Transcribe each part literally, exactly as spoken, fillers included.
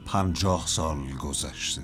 پنجاه سال گذشته،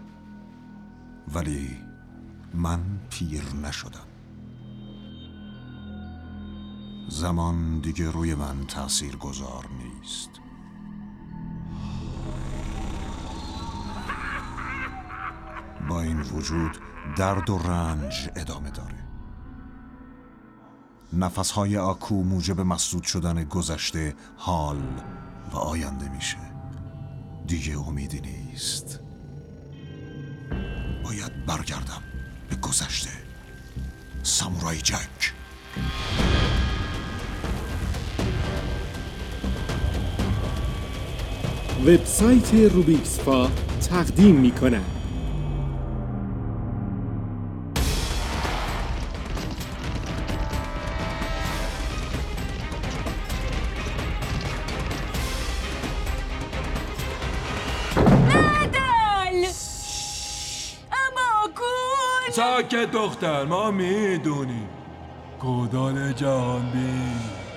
ولی من پیر نشدم. زمان دیگه روی من تأثیر گذار نیست. با این وجود درد و رنج ادامه داره. نفسهای آکو موجب مسدود شدن گذشته، حال و آینده میشه. دیگه امیدی نیست. باید برگردم به گذشته. سامورای جک. وبسایت روبیکسفا تقدیم می‌کند. ساکت دختر، ما میدونیم کودال جهان بین.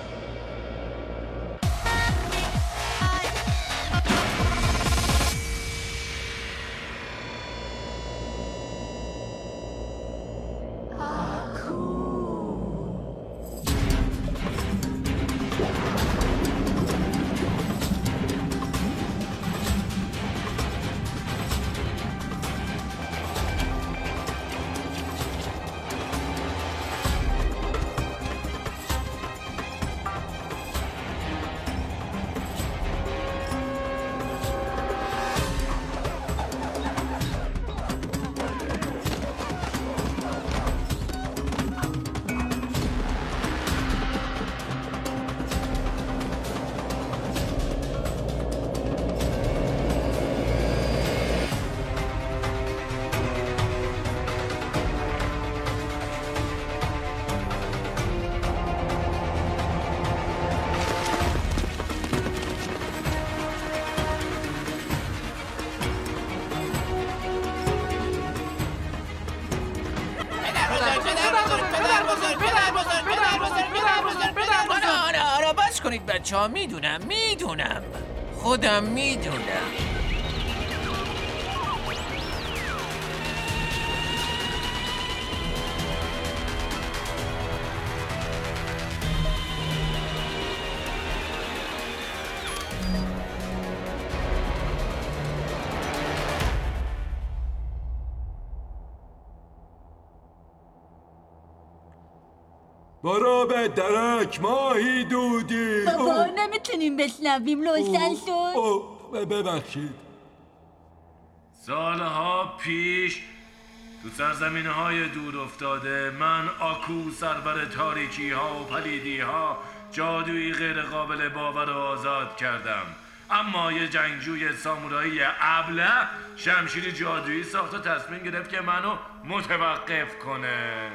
کنید بچه ها، میدونم میدونم خودم میدونم. برو به درک ماهی دودی. بابا نمیتونیم بشنویم، روشن شد. ببخشید. سالها پیش تو سرزمین های دور افتاده من آکو سرور تاریکی ها و پلیدی ها جادویی غیر قابل باور و آزاد کردم، اما یه جنگجوی سامورایی ابله شمشیر جادویی ساخت و تصمیم گرفت که منو متوقف کنه.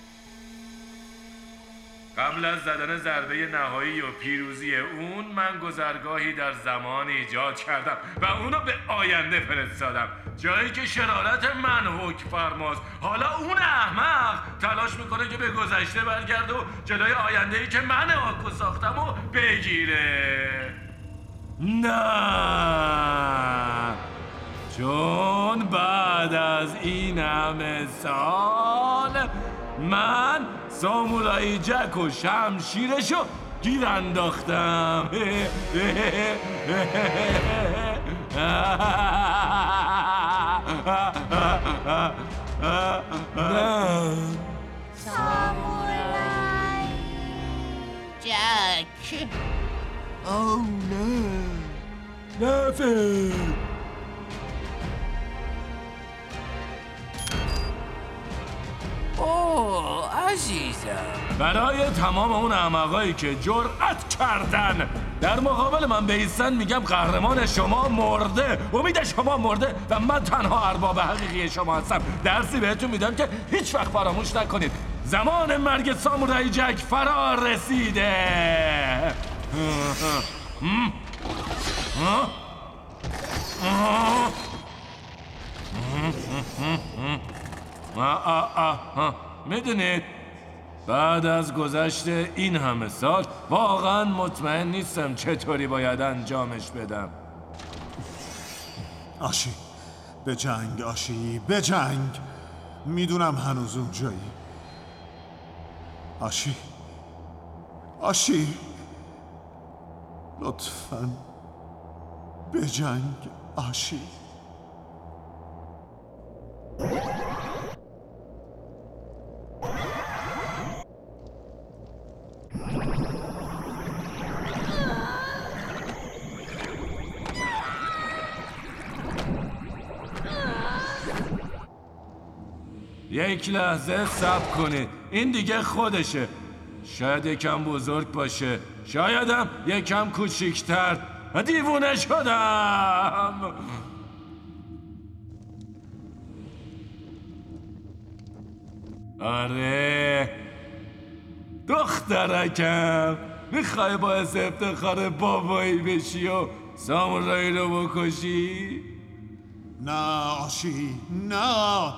قبل از زدن ضربه نهایی و پیروزی اون، من گذرگاهی در زمان ایجاد کردم و اونو به آینده فرستادم، جایی که شرارت من حکم فرماست. حالا اون احمق تلاش میکنه که به گذشته برگرده و جلوی آینده‌ای که من آکو ساختم و بگیره. نه، چون بعد از این همه سال من سامورای جک و شمشیرشو گیر انداختم. سامورای جک. او نه نفر. اوه عزیزم، برای تمام اون احمقایی که جرأت کردن در مقابل من بایستن میگم قهرمان شما مرده، امید شما مرده و من تنها ارباب حقیقی شما هستم. درسی بهتون میدم که هیچ وقت فراموش نکنید. زمان مرگ سامورای جک فرا رسیده. آه آه آه. میدونید بعد از گذشت این همه سال واقعا مطمئن نیستم چطوری باید انجامش بدم. آشی به جنگ، آشی به جنگ. میدونم هنوز اونجایی. آشی آشی لطفاً به جنگ، آشی. یک لحظه صبر کنید، این دیگه خودشه. شاید یکم بزرگ باشه، شایدم یکم کوچیکتر. دیوونه شدم. آره دخترکم، میخوای باعث افتخار بابایی بشی و سامورایی رو بکشی؟ نه آشی نه.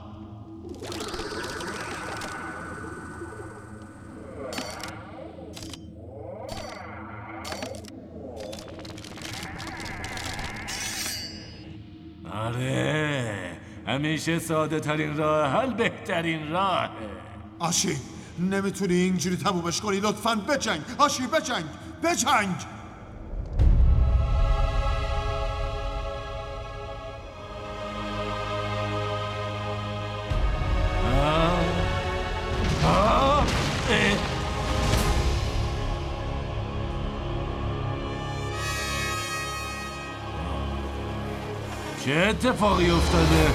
آره همیشه ساده ترین راه حل بهترین راهه. آشی نمیتونی اینجوری تمومش کنی. لطفاً بجنگ آشی، بجنگ بجنگ. آه. آه. اه. چه اتفاقی افتاده؟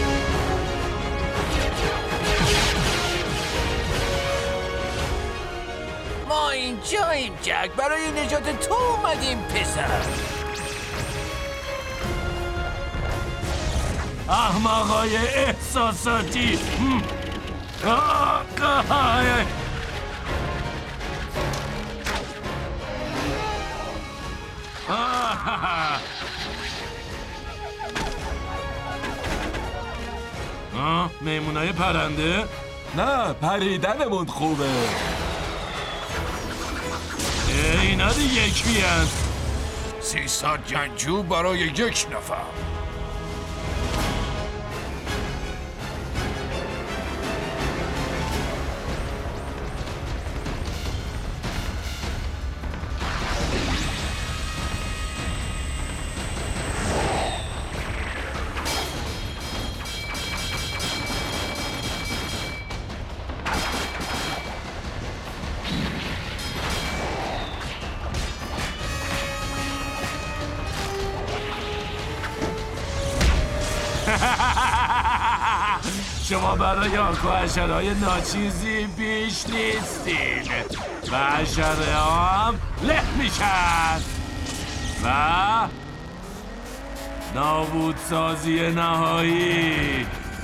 ما اینجاییم جک، برای نجات تو اومدیم پسر. احمقای احساساتی. آه. آه. آه. آه میمونای پرنده؟ نه پریدنمون خوبه. اینا دیگه یکی هست. سیصد جنگجو برای یک نفر. شما برای آکو حشره‌های ناچیزی بیش نیستید و حشره هم له میشن و نابودسازی نهایی.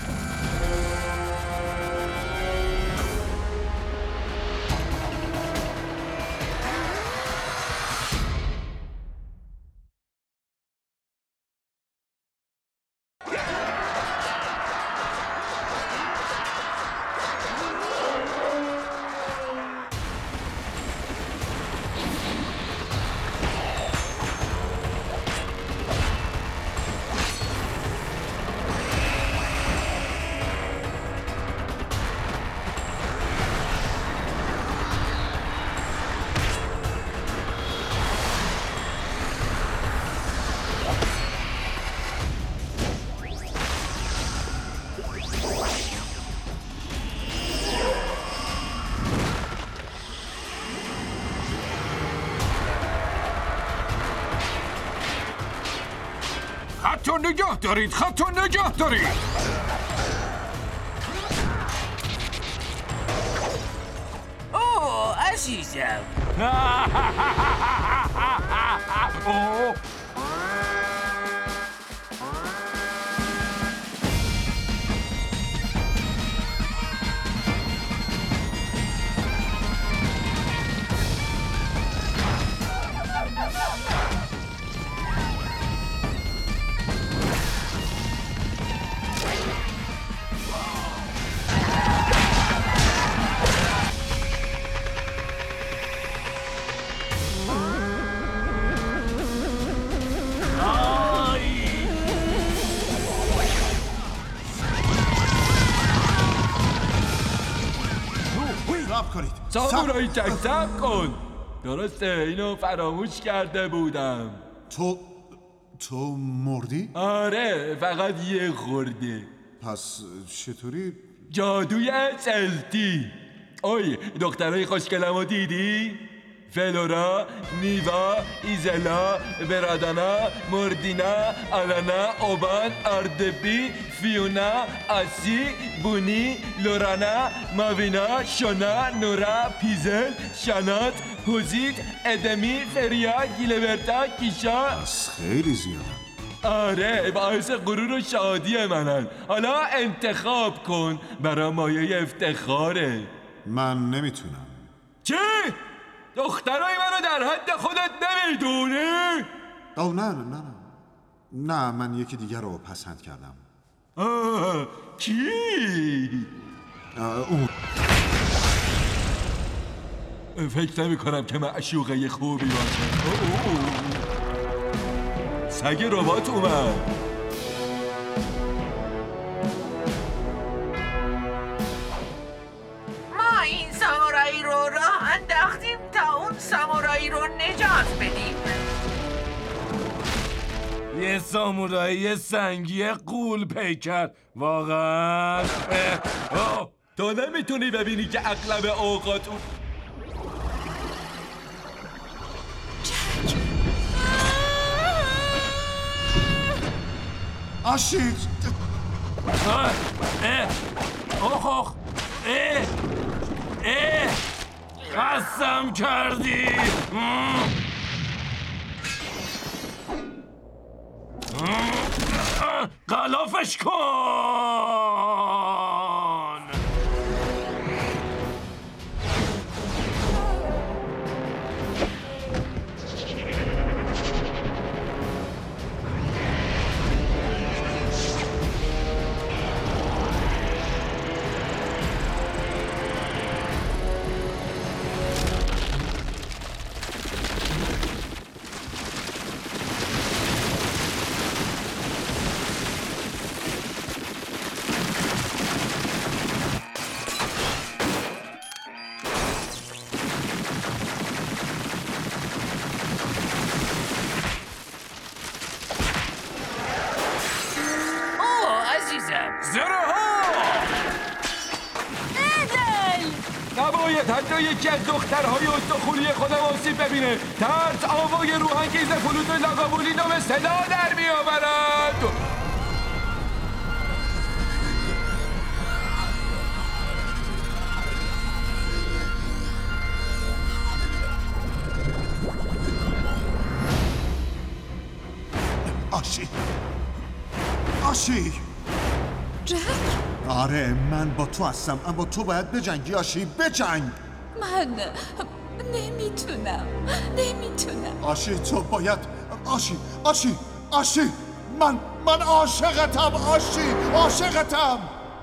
خطو نگاه دارید، خطو نگاه دارید. اوه عزیزم. اوه. سامورایی چک صبر کن. درسته اینو فراموش کرده بودم. تو تو مردی؟ آره فقط یه خورده. پس چطوری؟ جادوی سلتی. اوی دخترای خوشگلمو دیدی؟ فلورا، نیوا، ایزلا، برادانا، مردینا، آلانا، اوبان، آردبی، فیونا، آسی، بونی، لورانا، ماوینا، شونا، نورا، پیزل، شانات، هوزیت، ادمی، فریا، گیلبرتا، کیشا. پس خیلی زیادم. آره باعث غرور و شادی منن. حالا انتخاب کن، برا مایه افتخاره. من نمیتونم. چی؟ دخترای منو در حد خودت نمیدونی؟ او نه نه نه نه من یکی دیگر رو پسند کردم. آه کی؟ اون فکر نمی کنم که معشوقه خوبی باشه. سگ ربات اومد. ما این سامورایی رو راه انداختیم تا اون سامورایی رو نجات بدیم. یه سامورایی سنگی قول پیکر واقعا. اه، اوه. تو نمیتونی ببینی که اغلب اوقات اون آشید. اه، اه، اوه اوه، اه، اه، خستم کردی. ام. ام. غلافش کن. نباید حتی یکی از دخترهای استخونی خودم آسیب ببینه. ترس آوای روحانگیز فلوت لاقابولی نام صدا در می آورد. آشی آشی جک آره من با تو هستم، اما تو باید بجنگی. آشی بجنگ. من نمیتونم نمیتونم آشی تو باید. آشی آشی آشی من من عاشقتم. آشی عاشقتم.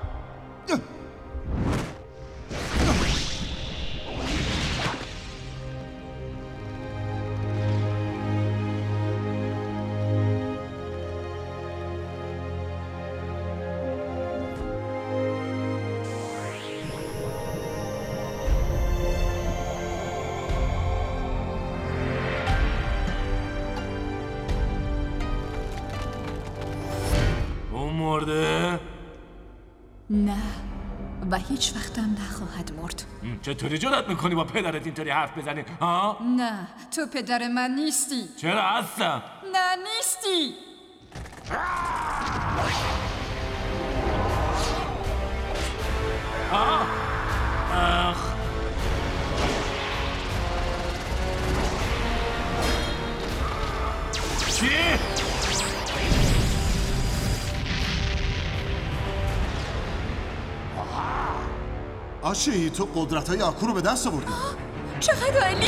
مرده؟ نه و هیچ وقتم نخواهد مرد. چطوری جرأت میکنی با پدرت اینطوری حرف بزنی؟ ها؟ نه تو پدر من نیستی. چرا هستم؟ نه نیستی. آه. آخ. چی؟ آشی تو قدرت‌های آکو رو به دست آوردی. چقدر عالی.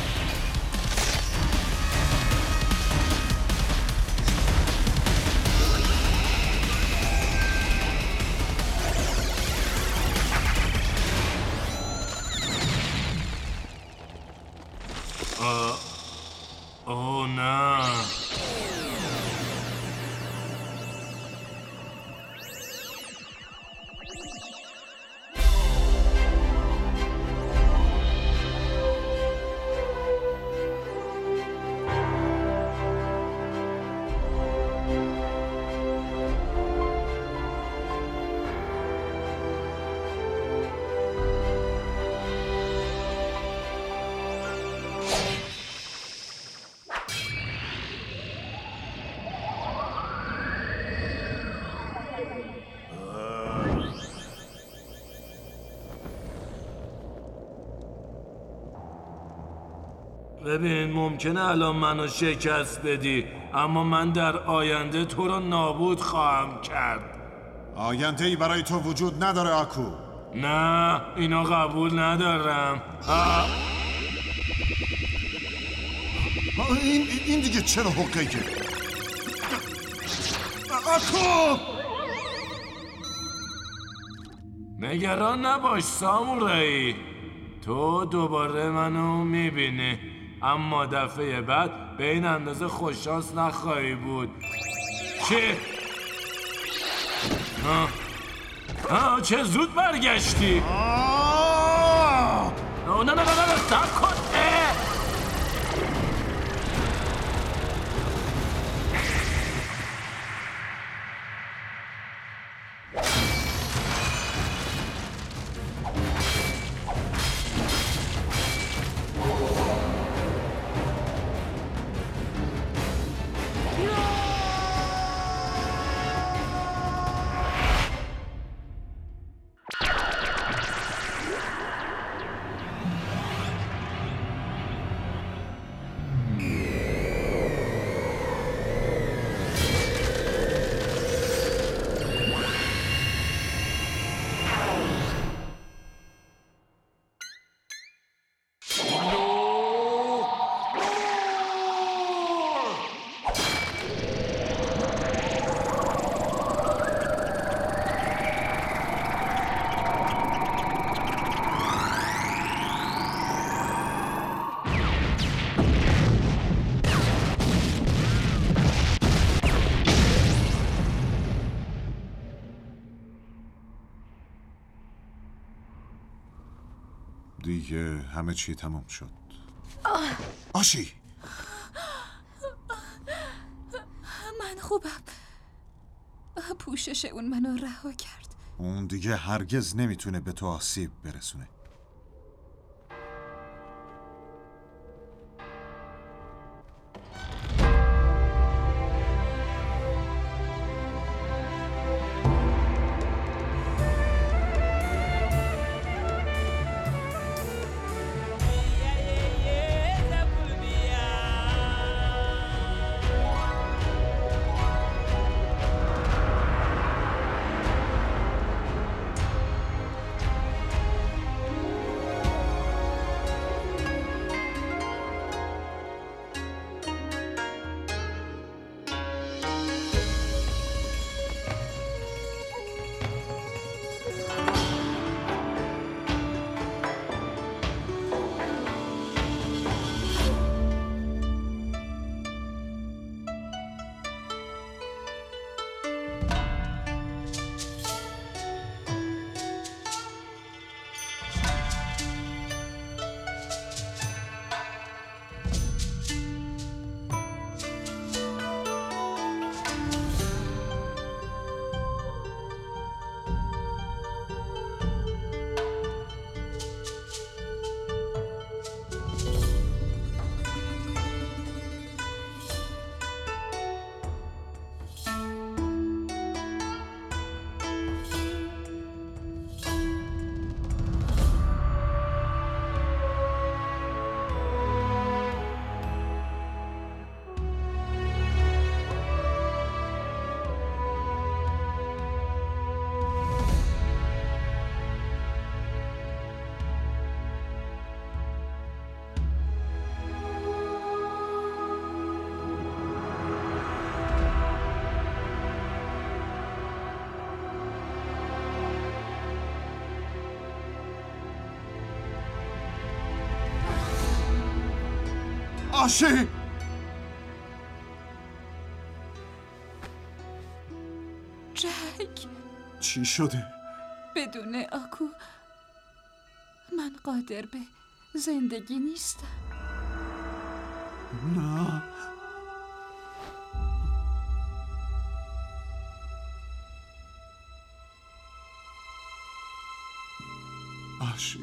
اوه نه. ببین ممکنه الان منو شکست بدی، اما من در آینده تو رو نابود خواهم کرد. آینده ای برای تو وجود نداره آکو. نه اینو قبول ندارم. آه. این این دیگه چرا حقه که آکو؟ نگران نباش سامورایی، تو دوباره منو میبینی، اما دفعه بعد به این اندازه خوششانس نخواهی بود. چی؟ آه. آه چه زود برگشتی. آه! نه نه نه نه نه سب کن. اه. دیگه همه چی تمام شد. آشی من خوبم. پوشش اون منو رها کرد. اون دیگه هرگز نمیتونه به تو آسیب برسونه. آشی جک چی شده؟ بدون آکو من قادر به زندگی نیستم. نه آشی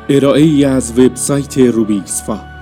ارائه ای از وبسایت روبیکسفا.